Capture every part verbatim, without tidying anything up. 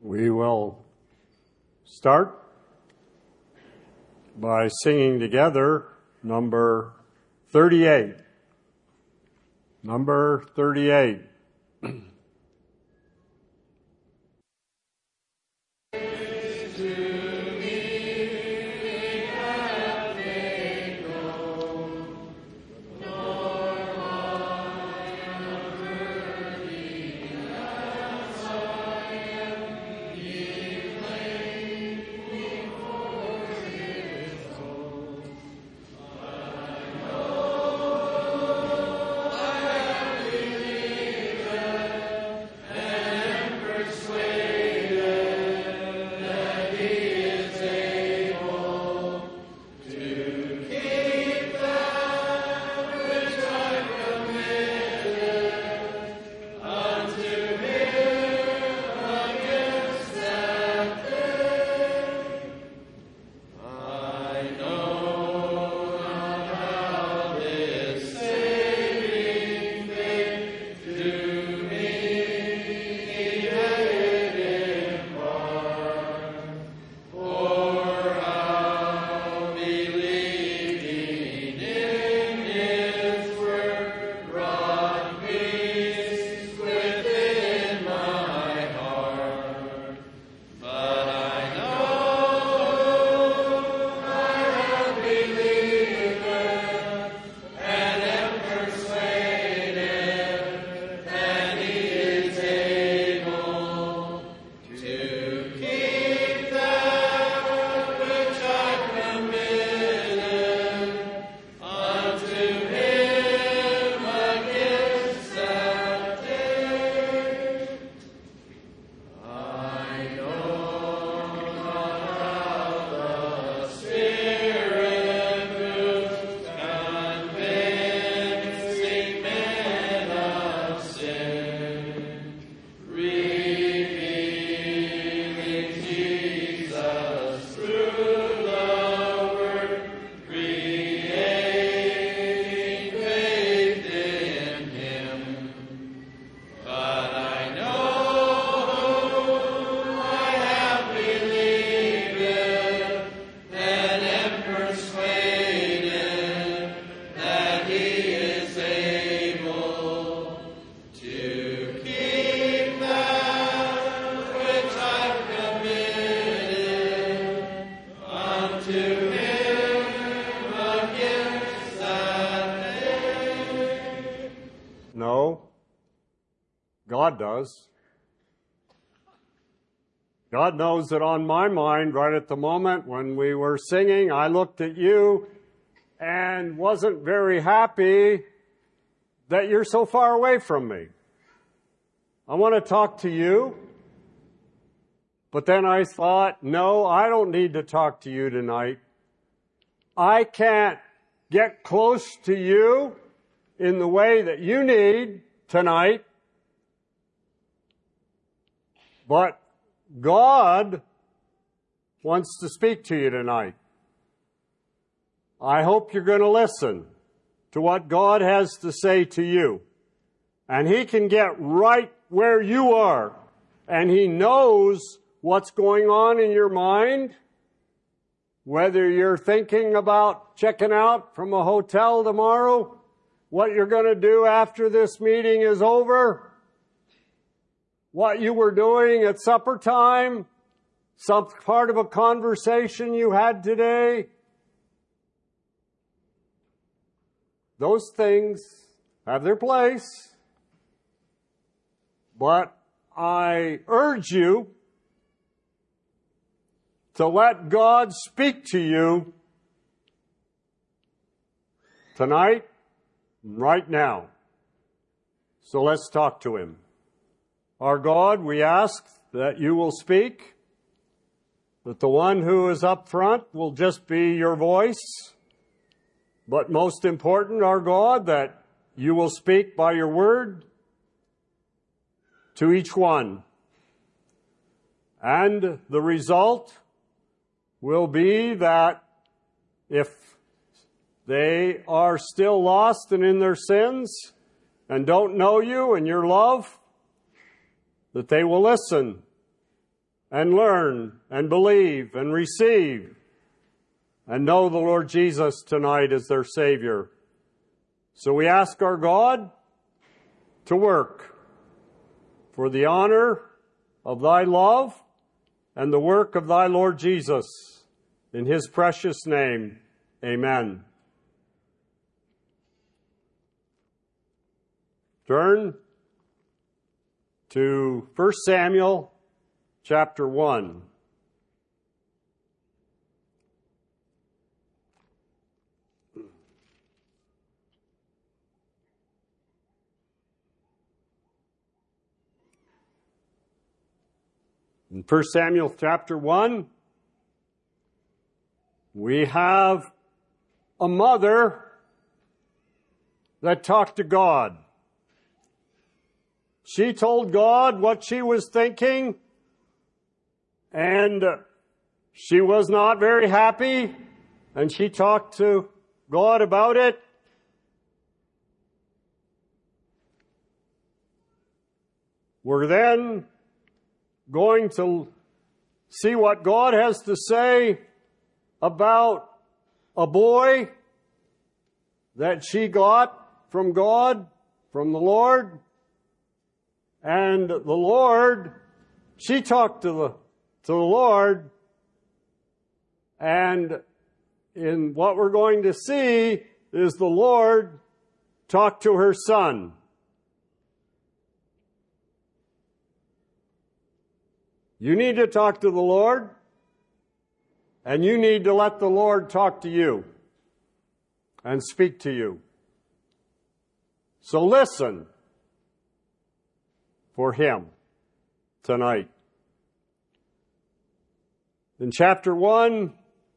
We will start by singing together number thirty-eight. Number thirty-eight. God does. God knows that on my mind, right at the moment when we were singing, I looked at you and wasn't very happy that you're so far away from me. I want to talk to you, but then I thought, no, I don't need to talk to you tonight. I can't get close to you in the way that you need tonight. But God wants to speak to you tonight. I hope you're going to listen to what God has to say to you. And He can get right where you are. And He knows what's going on in your mind. Whether you're thinking about checking out from a hotel tomorrow, what you're going to do after this meeting is over, what you were doing at supper time, some part of a conversation you had today. Those things have their place. But I urge you to let God speak to you tonight, right now. So let's talk to Him. Our God, we ask that you will speak, that the one who is up front will just be your voice, but most important, our God, that you will speak by your word to each one. And the result will be that if they are still lost and in their sins and don't know you and your love, that they will listen and learn and believe and receive and know the Lord Jesus tonight as their Savior. So we ask our God to work for the honor of thy love and the work of thy Lord Jesus. In his precious name, amen. Turn to First Samuel chapter one. In First Samuel chapter one, we have a mother that talked to God. She told God what she was thinking, and she was not very happy, and she talked to God about it. We're then going to see what God has to say about a boy that she got from God, from the Lord. And the Lord, she talked to the, to the Lord, and in what we're going to see is the Lord talk to her son. You need to talk to the Lord, and you need to let the Lord talk to you and speak to you. So listen for him tonight. In chapter one,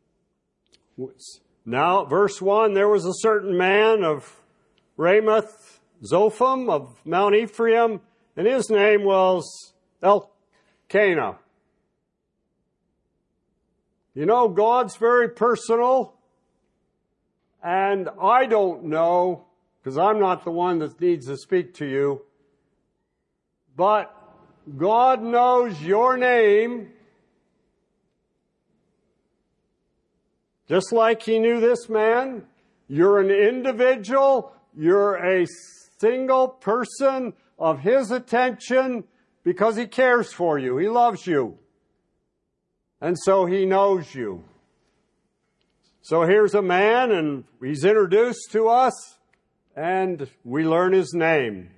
now verse one, there was a certain man of Ramoth Zophim of Mount Ephraim, and his name was Elkanah. You know, God's very personal, and I don't know, because I'm not the one that needs to speak to you, but God knows your name just like he knew this man. You're an individual. You're a single person of his attention because he cares for you. He loves you. And so he knows you. So here's a man, and he's introduced to us, and we learn his name.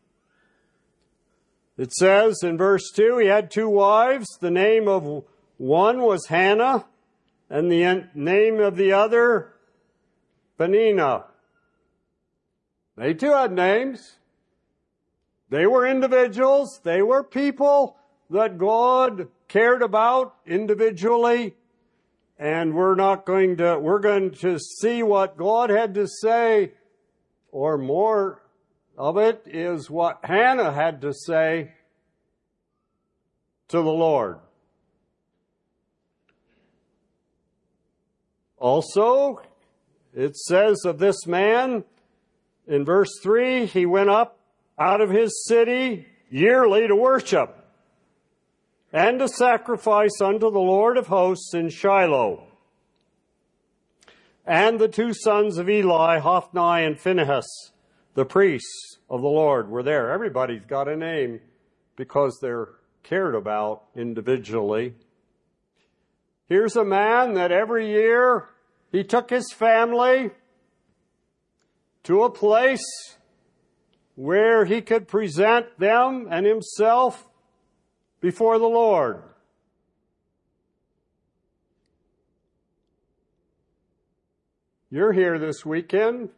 It says in verse two, he had two wives. The name of one was Hannah, and the name of the other, Peninnah. They too had names. They were individuals. They were people that God cared about individually. And we're not going to, we're going to see what God had to say, or more of it is what Hannah had to say to the Lord. Also, it says of this man in verse three, he went up out of his city yearly to worship and to sacrifice unto the Lord of hosts in Shiloh. And the two sons of Eli, Hophni and Phinehas, the priests of the Lord, were there. Everybody's got a name because they're cared about individually. Here's a man that every year he took his family to a place where he could present them and himself before the Lord. You're here this weekend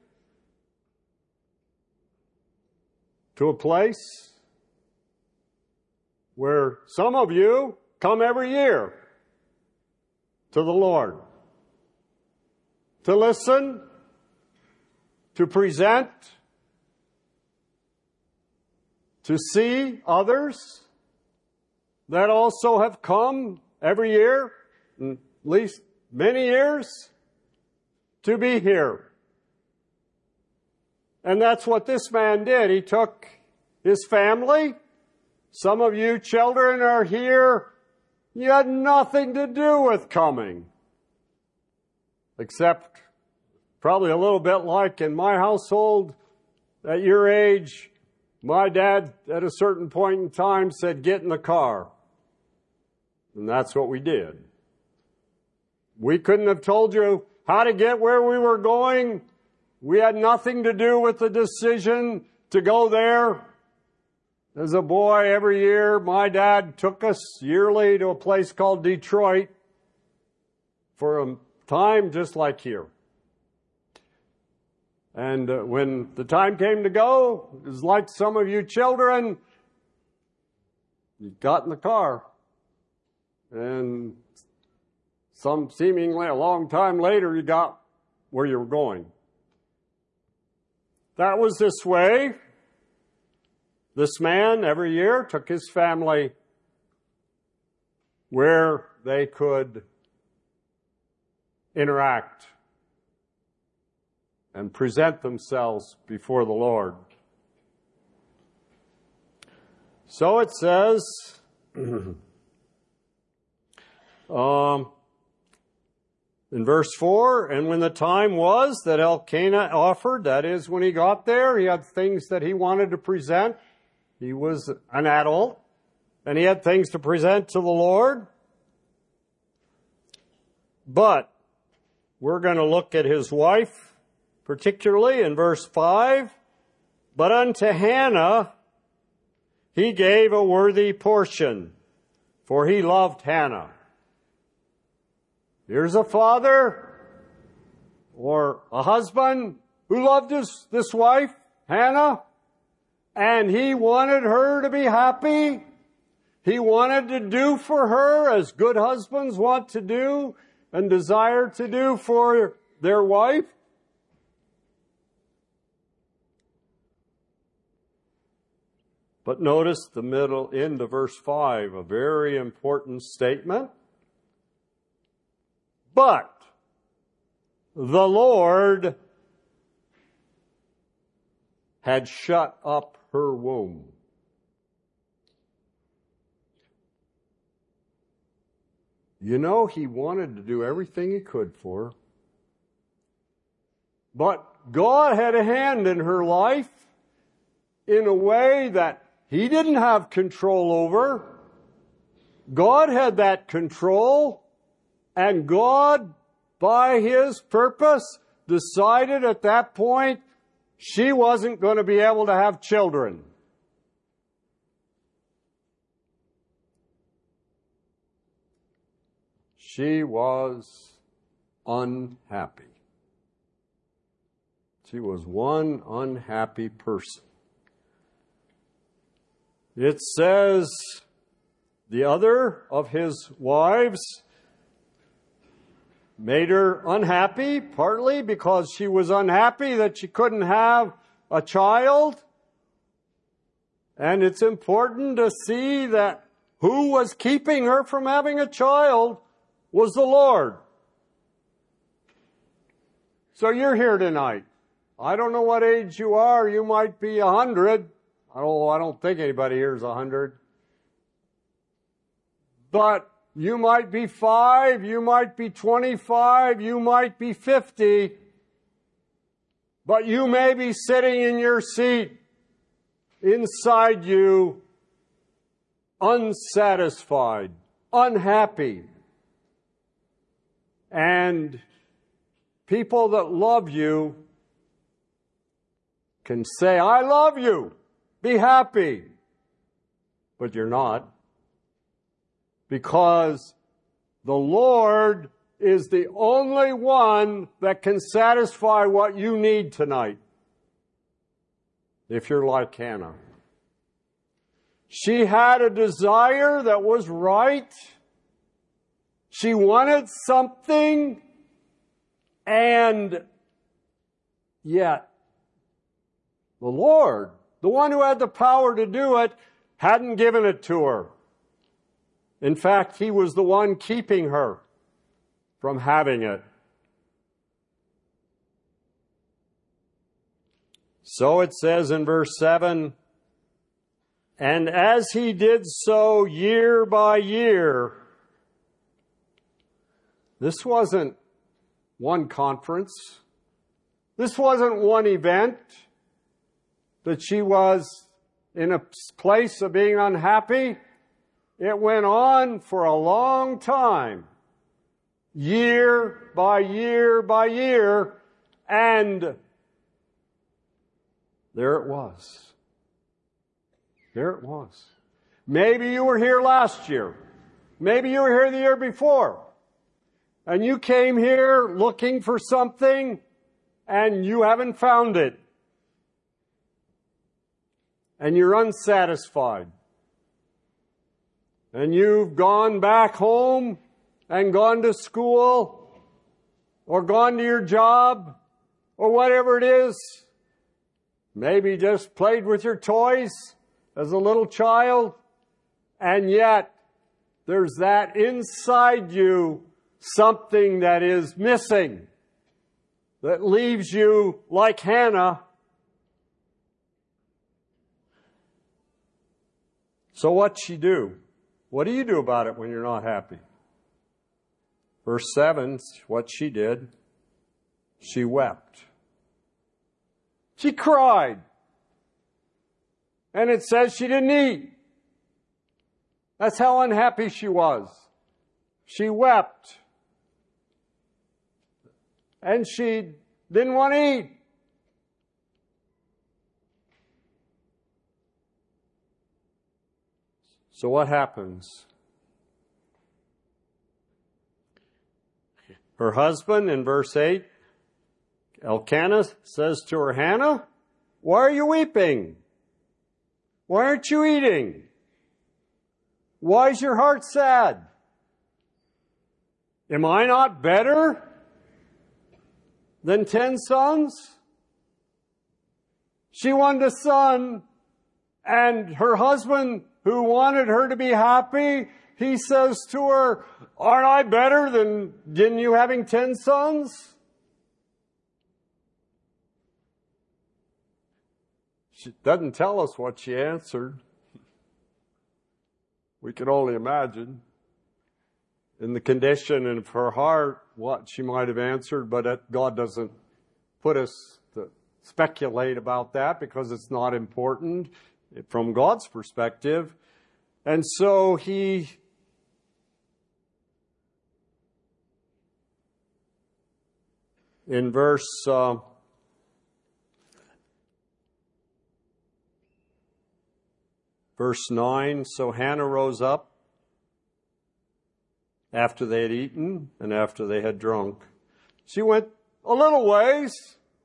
to a place where some of you come every year to the Lord to listen, to present, to see others that also have come every year, at least many years, to be here. And that's what this man did. He took his family. Some of you children are here You had nothing to do with coming. Except probably a little bit like in my household, at your age, my dad at a certain point in time said, get in the car. And that's what we did. We couldn't have told you how to get where we were going. We had nothing to do with the decision to go there. As a boy, every year, my dad took us yearly to a place called Detroit for a time just like here. And uh, when the time came to go, it was like some of you children, you got in the car. And some seemingly a long time later, you got where you were going. That was this way. This man, every year, took his family where they could interact and present themselves before the Lord. So it says, um, in verse four, and when the time was that Elkanah offered, that is, when he got there, he had things that he wanted to present. He was an adult, and he had things to present to the Lord. But we're going to look at his wife, particularly in verse five. But unto Hannah he gave a worthy portion, for he loved Hannah. Here's a father or a husband who loved his, this wife, Hannah, and he wanted her to be happy. He wanted to do for her as good husbands want to do and desire to do for their wife. But notice the middle end of verse five, a very important statement. But the Lord had shut up her womb. You know, he wanted to do everything he could for her. But God had a hand in her life in a way that he didn't have control over. God had that control, and God, by his purpose, decided at that point she wasn't going to be able to have children. She was unhappy. She was one unhappy person. It says the other of his wives made her unhappy, partly because she was unhappy that she couldn't have a child. And it's important to see that who was keeping her from having a child was the Lord. So you're here tonight. I don't know what age you are. You might be a hundred. I don't, I don't think anybody here is a hundred. But you might be five, you might be twenty-five, you might be fifty. But you may be sitting in your seat inside you, unsatisfied, unhappy. And people that love you can say, I love you, be happy. But you're not. Because the Lord is the only one that can satisfy what you need tonight. If you're like Hannah. She had a desire that was right. She wanted something, and yet the Lord, the one who had the power to do it, hadn't given it to her. In fact, he was the one keeping her from having it. So it says in verse seven, and as he did so year by year, This wasn't one conference. This wasn't one event that she was in a place of being unhappy. It went on for a long time, year by year by year, and there it was. There it was. Maybe you were here last year. Maybe you were here the year before. And you came here looking for something and you haven't found it. And you're unsatisfied. And you've gone back home and gone to school or gone to your job or whatever it is. Maybe just played with your toys as a little child. And yet, there's that inside you, something that is missing, that leaves you like Hannah. So what'd she do? What do you do about it when you're not happy? Verse seven, what she did, she wept. She cried. And it says she didn't eat. That's how unhappy she was. She wept. And she didn't want to eat. So what happens? Her husband, in verse eight, Elkanah says to her, Hannah, why are you weeping? Why aren't you eating? Why is your heart sad? Am I not better than ten sons? She wanted a son, and her husband, who wanted her to be happy, he says to her, aren't I better than, than you having ten sons? She doesn't tell us what she answered. We can only imagine in the condition of her heart what she might have answered, but God doesn't put us to speculate about that because it's not important from God's perspective. And so he in verse uh, verse nine, so Hannah rose up after they had eaten and after they had drunk. She went a little ways.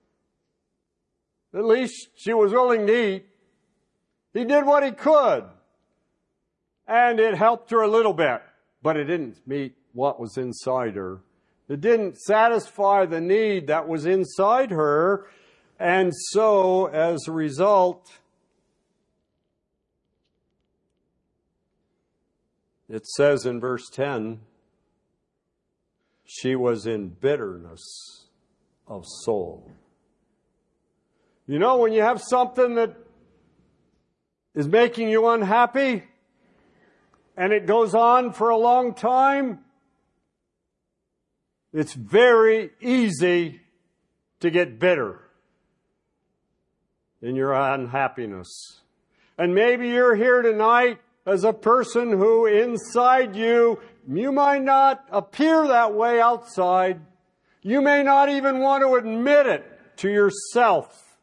At least she was willing to eat. He did what he could. And it helped her a little bit, but it didn't meet what was inside her. It didn't satisfy the need that was inside her. And so, as a result, it says in verse ten, she was in bitterness of soul. You know, when you have something that is making you unhappy, and it goes on for a long time, it's very easy to get bitter in your unhappiness. And maybe you're here tonight as a person who inside you, you might not appear that way outside. You may not even want to admit it to yourself.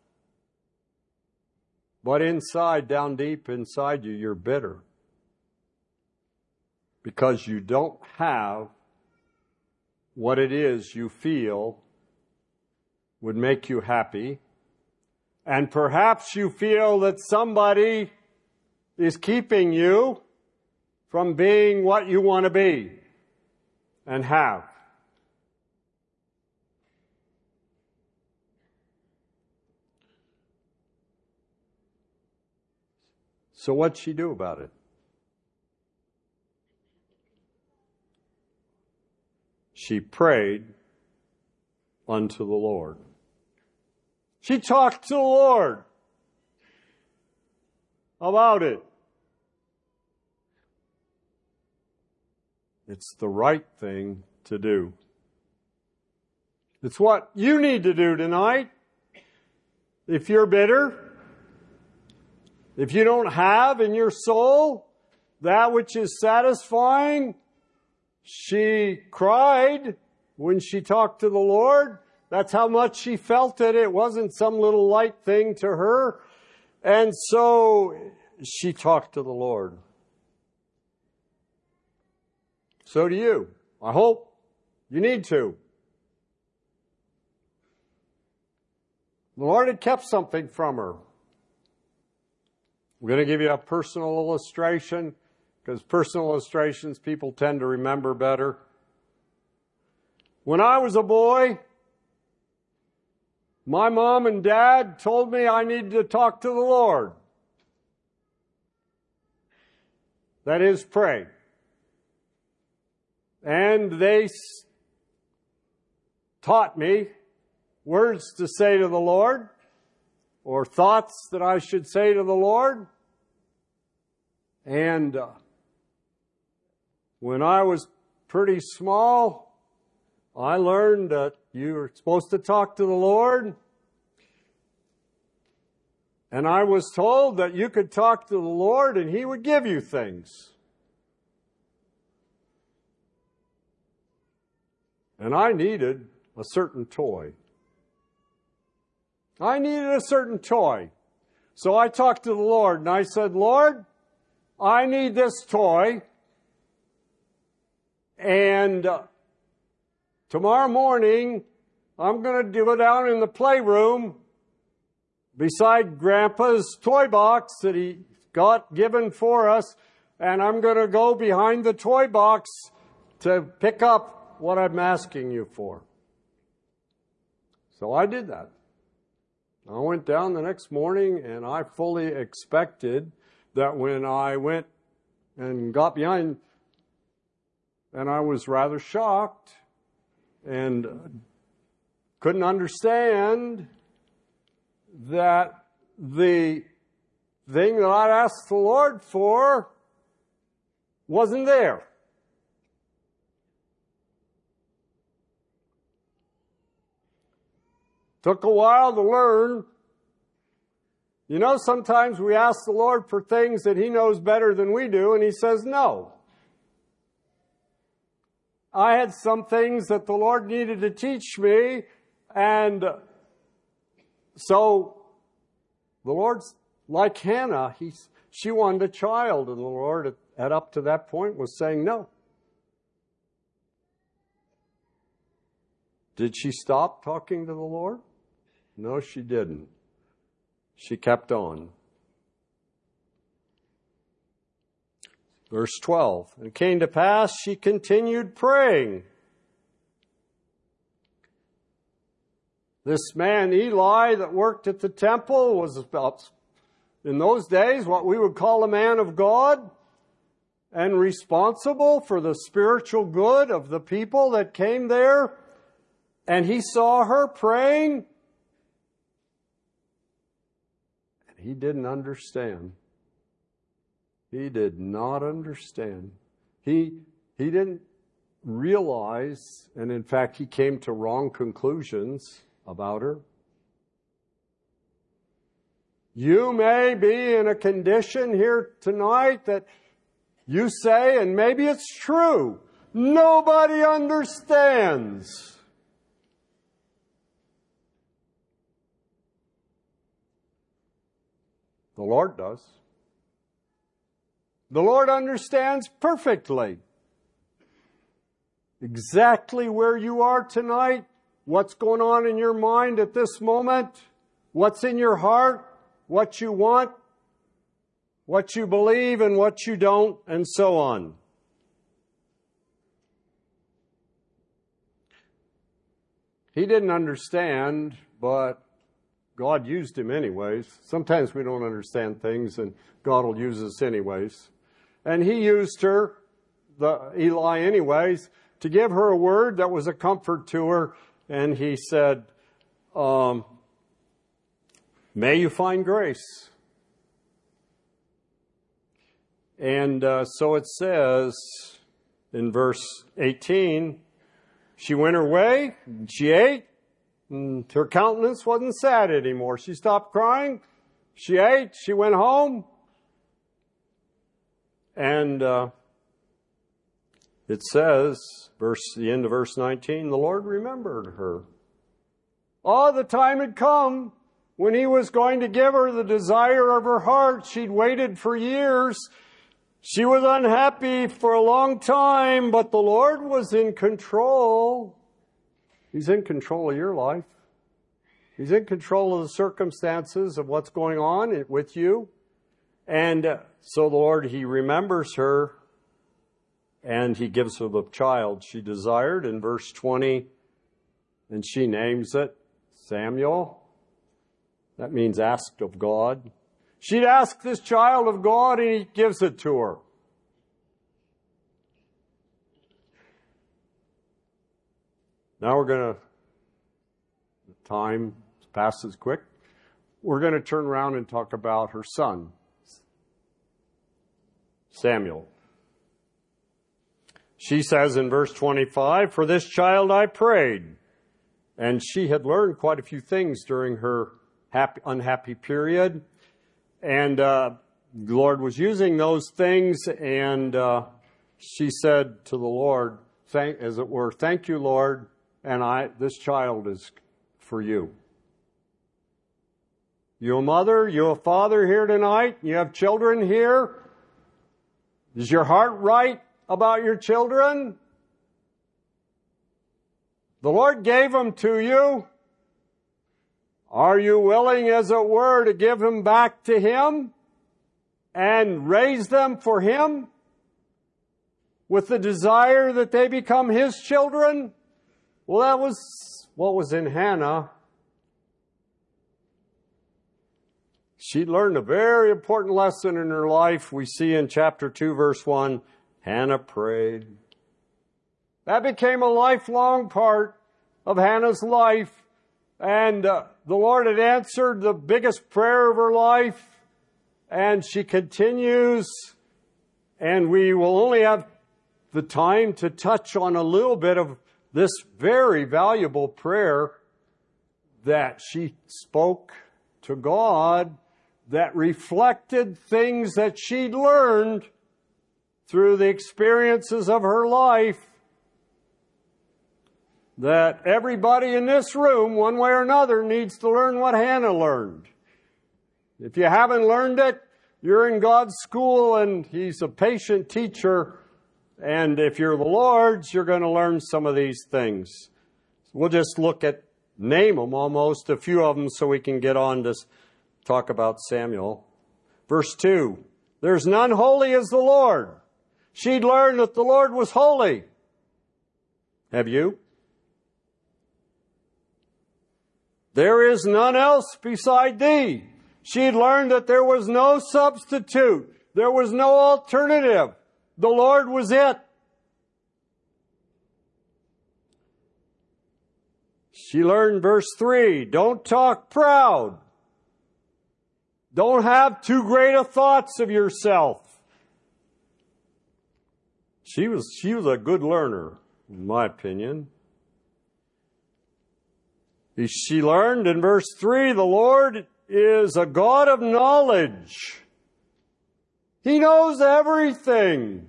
But inside, down deep inside you, you're bitter. Because you don't have what it is you feel would make you happy. And perhaps you feel that somebody is keeping you from being what you want to be and have. So what'd she do about it? She prayed unto the Lord. She talked to the Lord about it. It's the right thing to do. It's what you need to do tonight. If you're bitter, if you don't have in your soul that which is satisfying, she cried when she talked to the Lord. That's how much she felt it. It wasn't some little light thing to her. And so she talked to the Lord. So do you. I hope you need to. The Lord had kept something from her. I'm going to give you a personal illustration, because personal illustrations people tend to remember better. When I was a boy, my mom and dad told me I needed to talk to the Lord. That is, pray. And they taught me words to say to the Lord, or thoughts that I should say to the Lord. And uh, when I was pretty small, I learned that you were supposed to talk to the Lord. And I was told that you could talk to the Lord and He would give you things. And I needed a certain toy. I needed a certain toy. So I talked to the Lord and I said, Lord, I need this toy. And uh, tomorrow morning, I'm going to go down in the playroom beside Grandpa's toy box that he got given for us. And I'm going to go behind the toy box to pick up what I'm asking you for. So I did that. I went down the next morning and I fully expected that when I went and got behind, and I was rather shocked and couldn't understand that the thing that I'd asked the Lord for wasn't there. Took a while to learn. You know, sometimes we ask the Lord for things that He knows better than we do, and He says no. I had some things that the Lord needed to teach me, and so the Lord's like Hannah. He, she wanted a child, and the Lord at, at up to that point was saying no. Did she stop talking to the Lord? No, she didn't. She kept on. Verse twelve. And it came to pass, she continued praying. This man, Eli, that worked at the temple, was about, in those days, what we would call a man of God, and responsible for the spiritual good of the people that came there. And he saw her praying. He didn't understand. He did not understand. He, he didn't realize, and in fact, he came to wrong conclusions about her. You may be in a condition here tonight that you say, and maybe it's true, nobody understands. The Lord does. The Lord understands perfectly exactly where you are tonight, what's going on in your mind at this moment, what's in your heart, what you want, what you believe and what you don't, and so on. He didn't understand, but God used him anyways. Sometimes we don't understand things, and God will use us anyways. And he used her, the Eli anyways, to give her a word that was a comfort to her. And he said, um, may you find grace. And uh, so it says in verse eighteen, she went her way, she ate, And her countenance wasn't sad anymore. She stopped crying. She ate. She went home. And uh, it says, verse the end of verse nineteen, the Lord remembered her. Oh, the time had come when He was going to give her the desire of her heart. She'd waited for years. She was unhappy for a long time, but the Lord was in control. He's in control of your life. He's in control of the circumstances of what's going on with you. And uh, so the Lord, He remembers her, and He gives her the child she desired in verse twenty, and she names it Samuel. That means asked of God. She'd ask this child of God, and He gives it to her. Now we're going to, time passes quick, we're going to turn around and talk about her son, Samuel. She says in verse twenty-five, "For this child I prayed." And she had learned quite a few things during her happy, unhappy period. And uh, the Lord was using those things, and uh, she said to the Lord, thank, as it were, "Thank you, Lord, and I this child is for you." You a mother, you a father here tonight, you have children here. Is your heart right about your children? The Lord gave them to you. Are you willing, as it were, to give them back to Him and raise them for Him with the desire that they become His children? Well, that was what was in Hannah. She learned a very important lesson in her life. We see in chapter two, verse one, Hannah prayed. That became a lifelong part of Hannah's life. And uh, the Lord had answered the biggest prayer of her life. And she continues. And we will only have the time to touch on a little bit of this very valuable prayer that she spoke to God, that reflected things that she'd learned through the experiences of her life, that everybody in this room, one way or another, needs to learn what Hannah learned. If you haven't learned it, you're in God's school, and He's a patient teacher. And if you're the Lord's, you're going to learn some of these things. We'll just look at, name them almost, a few of them, so we can get on to talk about Samuel. Verse two, "There's none holy as the Lord." She'd learned that the Lord was holy. Have you? "There is none else beside thee." She'd learned that there was no substitute. There was no alternative. The Lord was it. She learned verse three, "Don't talk proud. Don't have too great a thoughts of yourself." She was, she was a good learner, in my opinion. She learned in verse three, the Lord is a God of knowledge. He knows everything.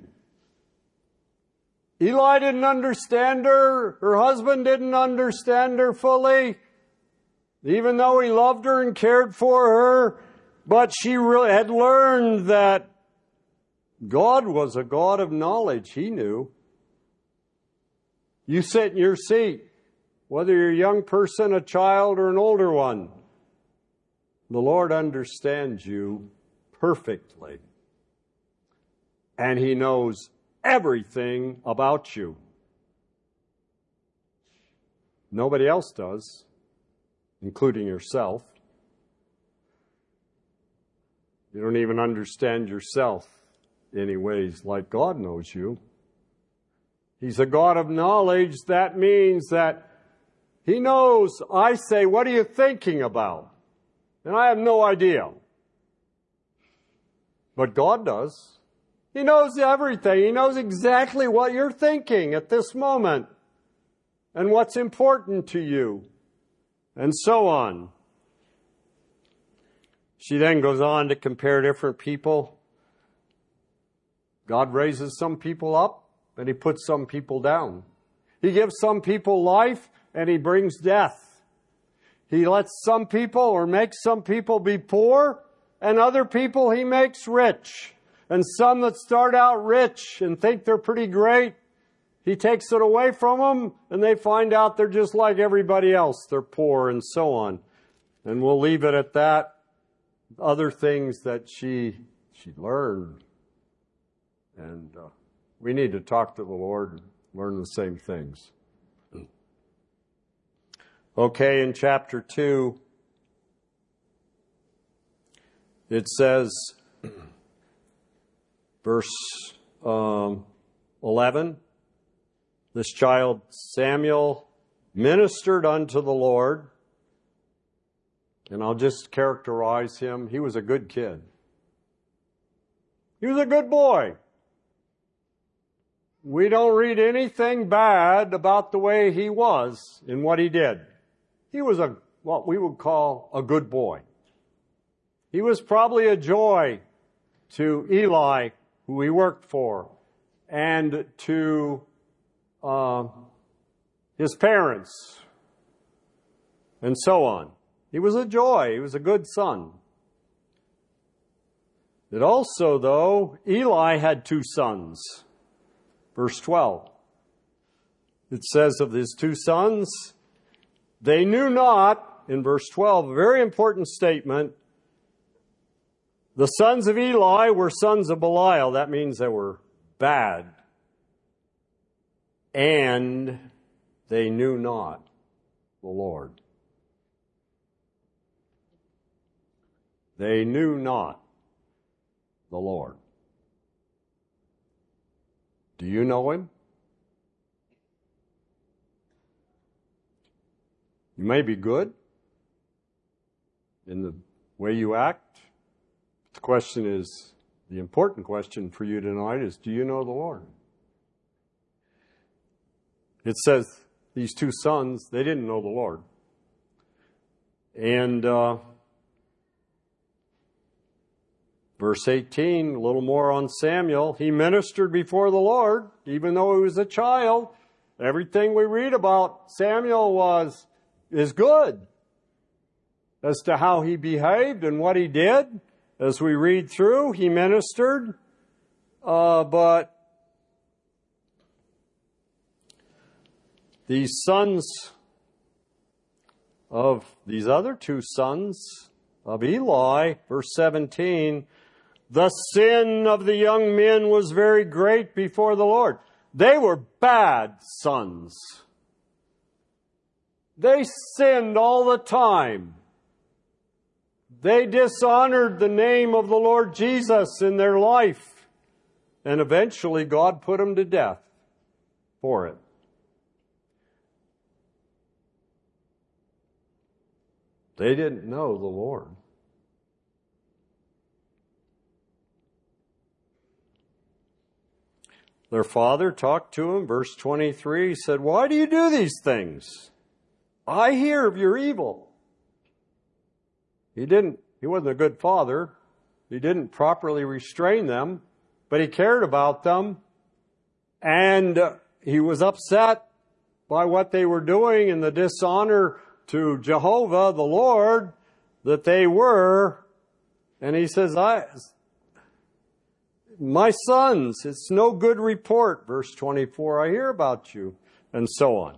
Eli didn't understand her. Her husband didn't understand her fully, even though he loved her and cared for her. But she really had learned that God was a God of knowledge. He knew. You sit in your seat, whether you're a young person, a child, or an older one. The Lord understands you perfectly. And He knows everything about you. Nobody else does, including yourself. You don't even understand yourself in any ways like God knows you. He's a God of knowledge. That means that He knows, I say, what are you thinking about? And I have no idea. But God does. He knows everything. He knows exactly what you're thinking at this moment and what's important to you. and so on. She then goes on to compare different people. God raises some people up, and He puts some people down. He gives some people life, and He brings death. He lets some people or makes some people be poor, and other people He makes rich. And some that start out rich and think they're pretty great, He takes it away from them, and they find out they're just like everybody else. They're poor and so on. And we'll leave it at that. Other things that she she learned. And uh, we need to talk to the Lord and learn the same things. Okay, in chapter two, it says, verse um, eleven, this child Samuel ministered unto the Lord. And I'll just characterize him. He was a good kid. He was a good boy. We don't read anything bad about the way he was and what he did. He was a what we would call a good boy. He was probably a joy to Eli, who he worked for, and to uh, his parents, and so on. He was a joy. He was a good son. It also, though, Eli had two sons. Verse twelve. It says of his two sons, they knew not, in verse twelve, a very important statement, the sons of Eli were sons of Belial. That means they were bad. And they knew not the Lord. They knew not the Lord. Do you know Him? You may be good in the way you act. The question is, the important question for you tonight is, do you know the Lord? It says these two sons, they didn't know the Lord. And uh, verse eighteen, a little more on Samuel. He ministered before the Lord, even though he was a child. Everything we read about Samuel was is good as to how he behaved and what he did. As we read through, he ministered, uh, but these sons of these other two sons of Eli, verse seventeen, the sin of the young men was very great before the Lord. They were bad sons. They sinned all the time. They dishonored the name of the Lord Jesus in their life. And eventually God put them to death for it. They didn't know the Lord. Their father talked to him, verse twenty-three, he said, why do you do these things? I hear of your evil. He didn't, he wasn't a good father. He didn't properly restrain them, but he cared about them. And he was upset by what they were doing and the dishonor to Jehovah, the Lord, that they were. And he says, I, my sons, it's no good report. Verse twenty-four, I hear about you, and so on.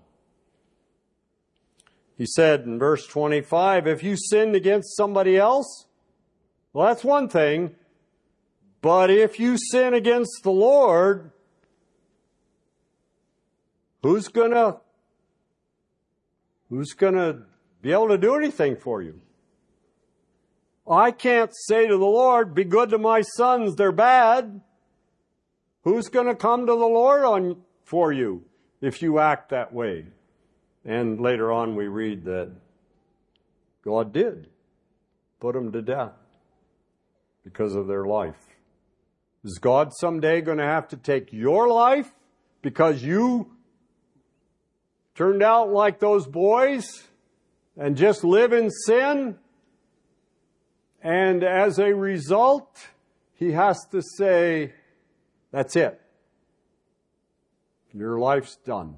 He said in verse twenty-five, if you sinned against somebody else, well, that's one thing. But if you sin against the Lord, who's gonna, who's gonna be able to do anything for you? I can't say to the Lord, be good to my sons, they're bad. Who's going to come to the Lord on for you if you act that way? And later on we read that God did put them to death because of their life. Is God someday going to have to take your life because you turned out like those boys and just live in sin. And as a result, he has to say, that's it. Your life's done.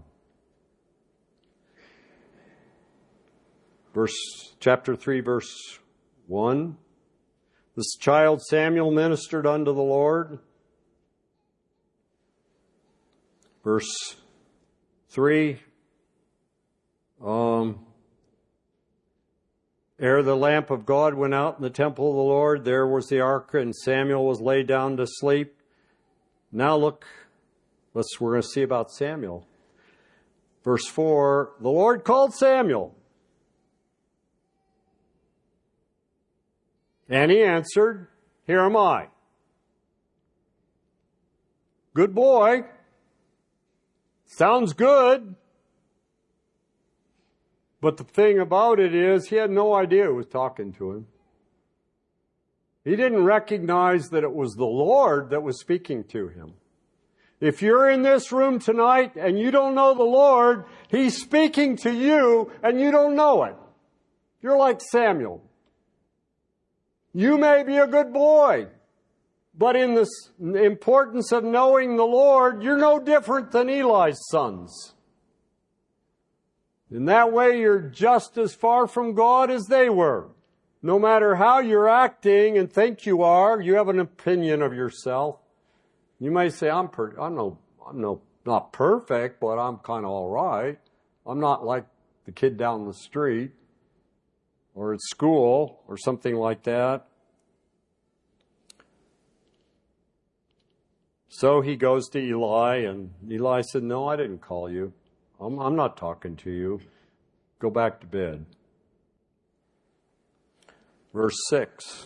Verse, chapter three, verse one. This child Samuel ministered unto the Lord. Verse three. Um, ere the lamp of God went out in the temple of the Lord, there was the ark, and Samuel was laid down to sleep. Now look, let's, we're going to see about Samuel. Verse four, the Lord called Samuel. And he answered, here am I. Good boy. Sounds good. But the thing about it is, he had no idea who was talking to him. He didn't recognize that it was the Lord that was speaking to him. If you're in this room tonight and you don't know the Lord, He's speaking to you and you don't know it. You're like Samuel. You may be a good boy, but in the importance of knowing the Lord, you're no different than Eli's sons. In that way, you're just as far from God as they were. No matter how you're acting and think you are, you have an opinion of yourself. You may say, I'm per- I'm no, I'm no, not perfect, but I'm kind of all right. I'm not like the kid down the street or at school or something like that. So he goes to Eli, and Eli said, no, I didn't call you. I'm, I'm not talking to you. Go back to bed. Verse six.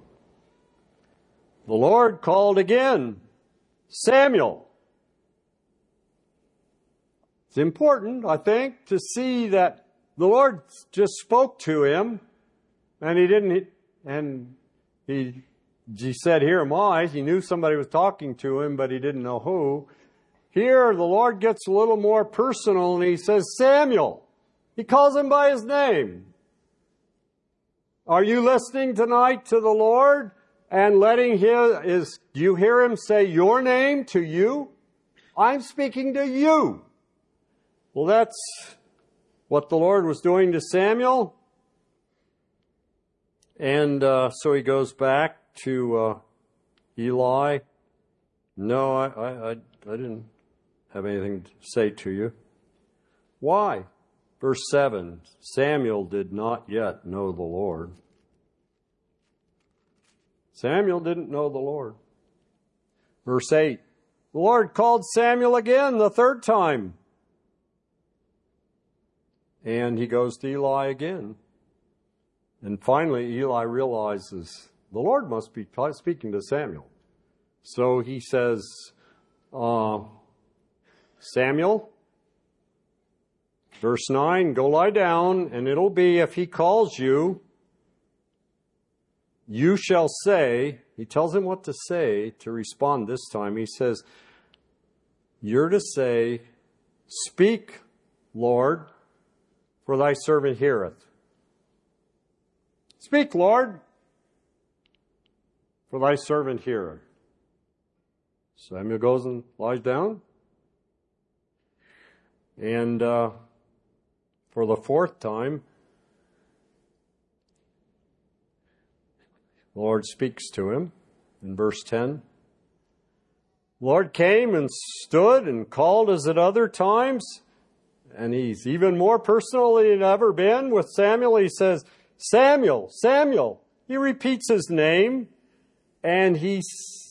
The Lord called again, Samuel. It's important, I think, to see that the Lord just spoke to him, and he didn't, and he, he said, here am I. He knew somebody was talking to him, but he didn't know who. Here, the Lord gets a little more personal, and he says, Samuel. He calls him by his name. Are you listening tonight to the Lord and letting him, is, do you hear him say your name to you? I'm speaking to you. Well, that's what the Lord was doing to Samuel. And uh, so he goes back to uh, Eli. No, I, I, I, I didn't have anything to say to you. Why? Verse seven, Samuel did not yet know the Lord. Samuel didn't know the Lord. Verse eight, the Lord called Samuel again the third time. And he goes to Eli again. And finally, Eli realizes the Lord must be speaking to Samuel. So he says, uh, Samuel, verse nine, go lie down, and it'll be if he calls you, you shall say, he tells him what to say to respond this time. He says, you're to say, speak, Lord, for thy servant heareth. Speak, Lord, for thy servant heareth. Samuel goes and lies down. And uh, for the fourth time, the Lord speaks to him in verse ten. The Lord came and stood and called as at other times. And he's even more personal than he'd ever been with Samuel. He says, Samuel, Samuel. He repeats his name. And he,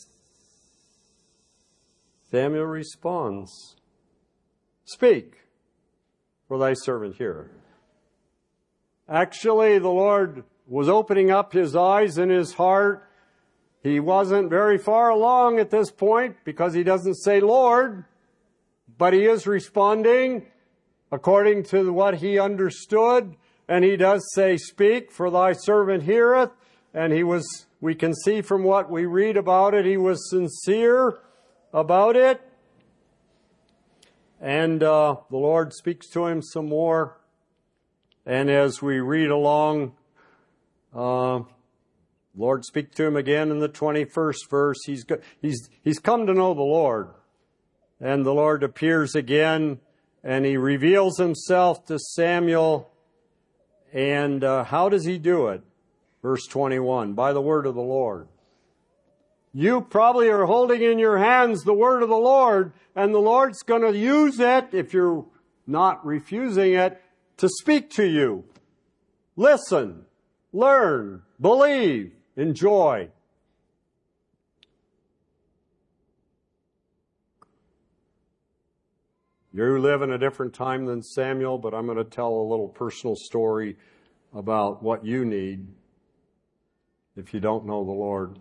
Samuel responds, speak, for thy servant heareth. Actually, the Lord was opening up his eyes and his heart. He wasn't very far along at this point because he doesn't say Lord, but he is responding according to what he understood. And he does say, speak, for thy servant heareth. And he was, we can see from what we read about it, he was sincere about it. And uh, the Lord speaks to him some more. And as we read along, uh, Lord speak to him again in the twenty-first verse. He's, go- he's, he's come to know the Lord. And the Lord appears again, and he reveals himself to Samuel. And uh, how does he do it? Verse twenty-one, by the word of the Lord. You probably are holding in your hands the word of the Lord, and the Lord's going to use it, if you're not refusing it, to speak to you. Listen, learn, believe, enjoy. You live in a different time than Samuel, but I'm going to tell a little personal story about what you need if you don't know the Lord.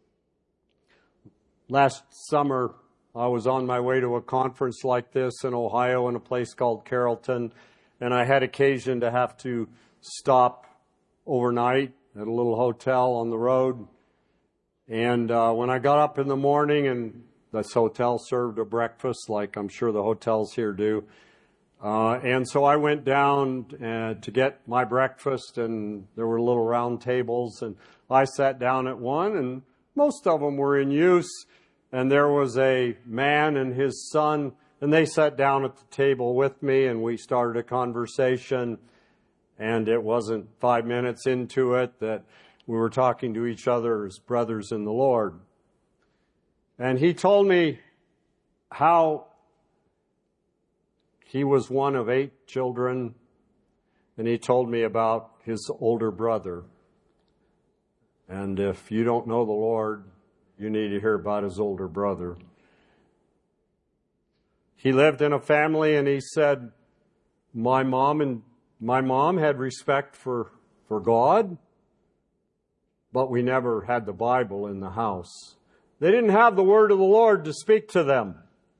Last summer, I was on my way to a conference like this in Ohio in a place called Carrollton, and I had occasion to have to stop overnight at a little hotel on the road. And uh, when I got up in the morning, and this hotel served a breakfast like I'm sure the hotels here do, uh, and so I went down uh, to get my breakfast, and there were little round tables, and I sat down at one, and most of them were in use. And there was a man and his son, and they sat down at the table with me, and we started a conversation. And it wasn't five minutes into it that we were talking to each other as brothers in the Lord. And he told me how he was one of eight children, and he told me about his older brother. And if you don't know the Lord, you need to hear about his older brother. He lived in a family, and he said, my mom and my mom had respect for, for God, but we never had the Bible in the house. They didn't have the word of the Lord to speak to them.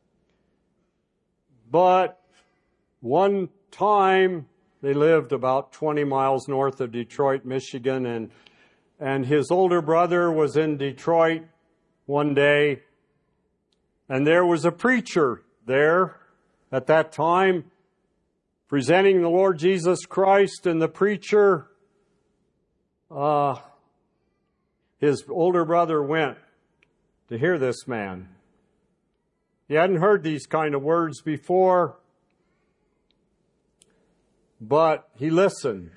But one time, they lived about twenty miles north of Detroit, Michigan, and, and his older brother was in Detroit one day, and there was a preacher there at that time presenting the Lord Jesus Christ, and the preacher, uh, his older brother went to hear this man. He hadn't heard these kind of words before, but he listened.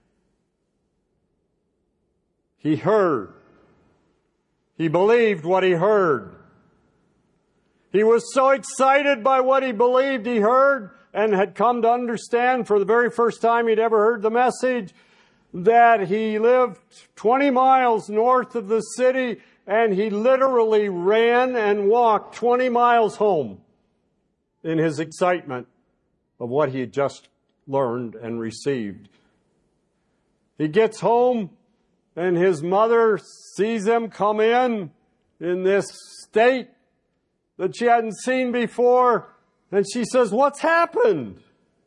He heard. He believed what he heard. He was so excited by what he believed he heard and had come to understand for the very first time he'd ever heard the message that he lived twenty miles north of the city, and he literally ran and walked twenty miles home in his excitement of what he had just learned and received. He gets home, and his mother sees him come in in this state that she hadn't seen before, and she says, what's happened?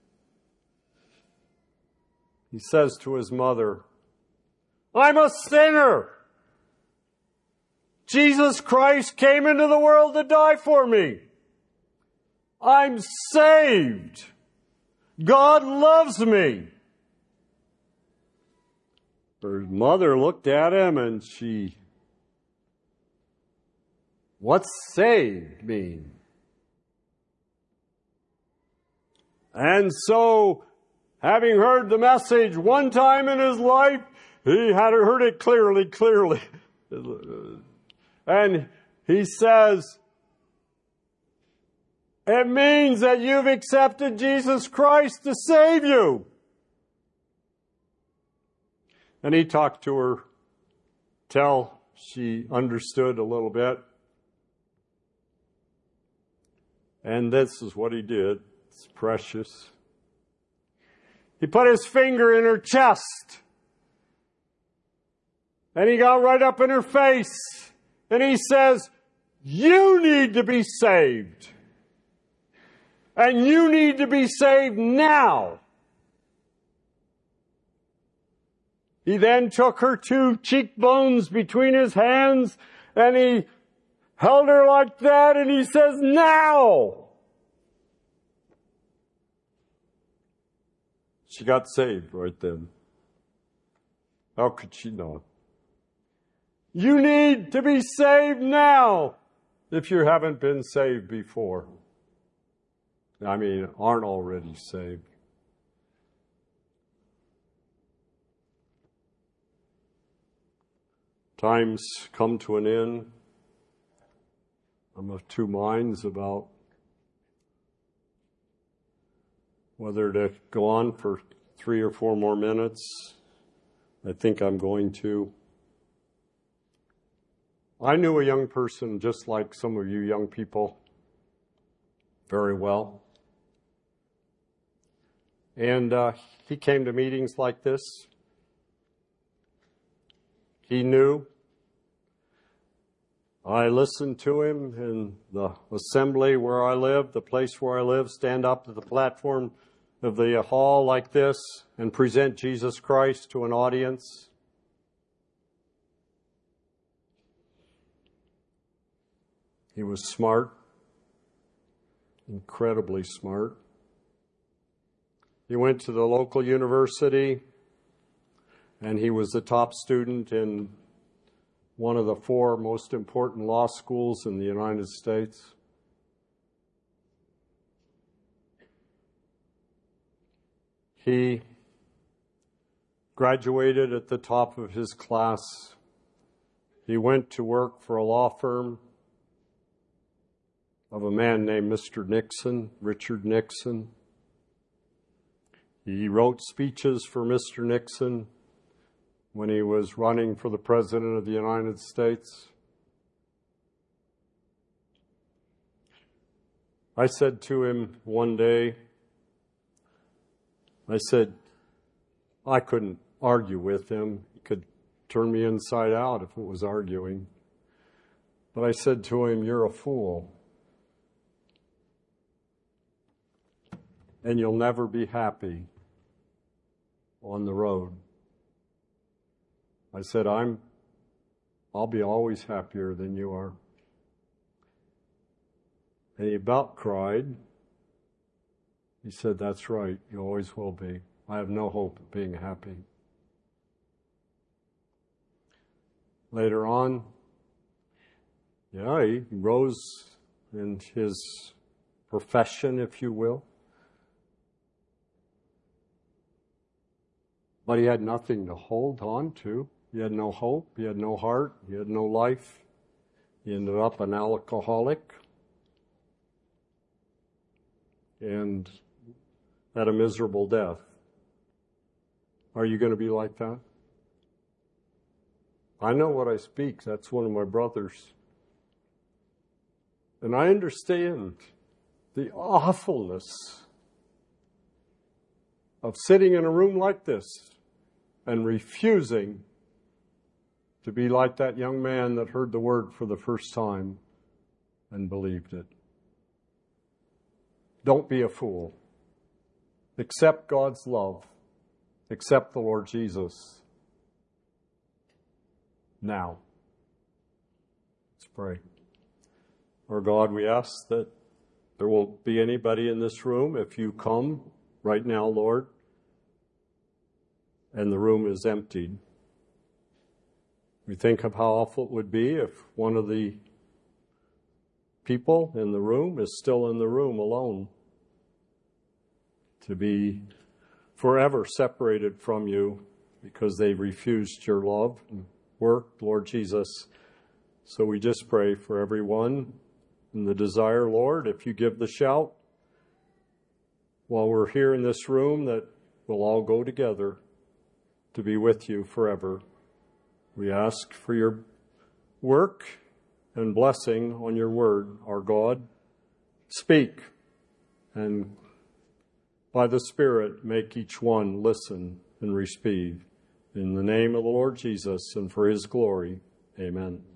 He says to his mother, I'm a sinner. Jesus Christ came into the world to die for me. I'm saved. God loves me. Her mother looked at him and she, what's saved mean? And so, having heard the message one time in his life, he had heard it clearly, clearly. And he says, it means that you've accepted Jesus Christ to save you. And he talked to her till she understood a little bit. And this is what he did. It's precious. He put his finger in her chest. And he got right up in her face. And he says, you need to be saved. And you need to be saved now. He then took her two cheekbones between his hands and he held her like that and he says, now! She got saved right then. How could she not? You need to be saved now if you haven't been saved before. I mean, aren't already saved. Time's come to an end. I'm of two minds about whether to go on for three or four more minutes. I think I'm going to. I knew a young person just like some of you young people very well. And uh, he came to meetings like this. He knew. I listened to him in the assembly where I live, the place where I live, stand up to the platform of the hall like this and present Jesus Christ to an audience. He was smart, incredibly smart. He went to the local university, and he was the top student in one of the four most important law schools in the United States. He graduated at the top of his class. He went to work for a law firm of a man named Mister Nixon, Richard Nixon. He wrote speeches for Mister Nixon when he was running for the President of the United States. I said to him one day, I said, I couldn't argue with him. He could turn me inside out if it was arguing. But I said to him, you're a fool. And you'll never be happy on the road. I said, I'm, I'll be always happier than you are. And he about cried. He said, that's right, you always will be. I have no hope of being happy. Later on, yeah, he rose in his profession, if you will. But he had nothing to hold on to. He had no hope. He had no heart. He had no life. He ended up an alcoholic and had a miserable death. Are you going to be like that? I know what I speak. That's one of my brothers. And I understand the awfulness of sitting in a room like this and refusing to be like that young man that heard the word for the first time and believed it. Don't be a fool. Accept God's love. Accept the Lord Jesus. Now. Let's pray. Our God, we ask that there won't be anybody in this room if you come right now, Lord, and the room is emptied. We think of how awful it would be if one of the people in the room is still in the room alone, to be forever separated from you because they refused your love and work, Lord Jesus. So we just pray for everyone and the desire, Lord, if you give the shout while we're here in this room, that we'll all go together to be with you forever. We ask for your work and blessing on your word, our God. Speak, and by the Spirit, make each one listen and receive. In the name of the Lord Jesus and for his glory, amen.